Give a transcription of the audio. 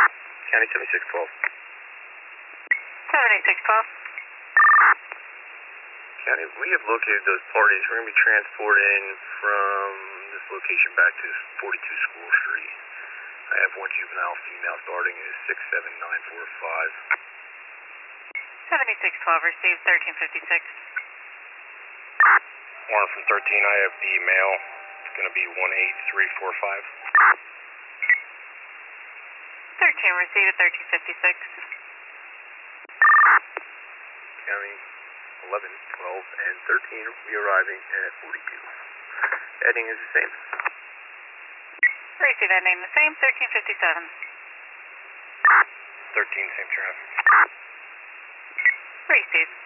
County 7612. 7612. County, we have located those parties. We're going to be transporting from this location back to 42 School Street. I have one juvenile female starting is 67945. 7612 received 1356. Warren from 13, I have the male. It's going to be 18345. 13 received at 1356. County 11, 12, and 13 will be arriving at 42. Heading is the same. Received ending the same, 1357. 13, same traffic. Received.